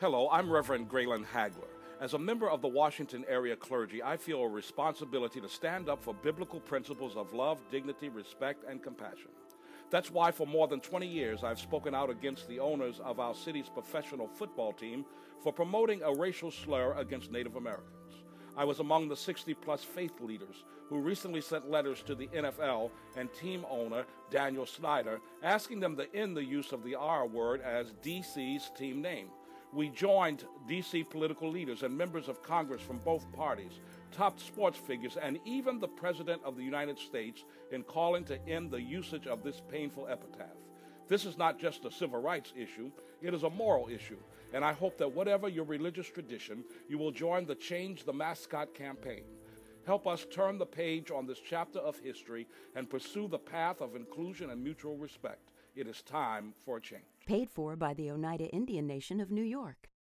Hello, I'm Reverend Graylin Hagler. As a member of the Washington area clergy, I feel a responsibility to stand up for biblical principles of love, dignity, respect, and compassion. That's why for more than 20 years I've spoken out against the owners of our city's professional football team for promoting a racial slur against Native Americans. I was among the 60-plus faith leaders who recently sent letters to the NFL and team owner Daniel Snyder asking them to end the use of the R word as DC's team name. We joined D.C. political leaders and members of Congress from both parties, top sports figures, and even the President of the United States in calling to end the usage of this painful epitaph. This is not just a civil rights issue, it is a moral issue, and I hope that whatever your religious tradition, you will join the Change the Mascot campaign. Help us turn the page on this chapter of history and pursue the path of inclusion and mutual respect. It is time for a change. Paid for by the Oneida Indian Nation of New York.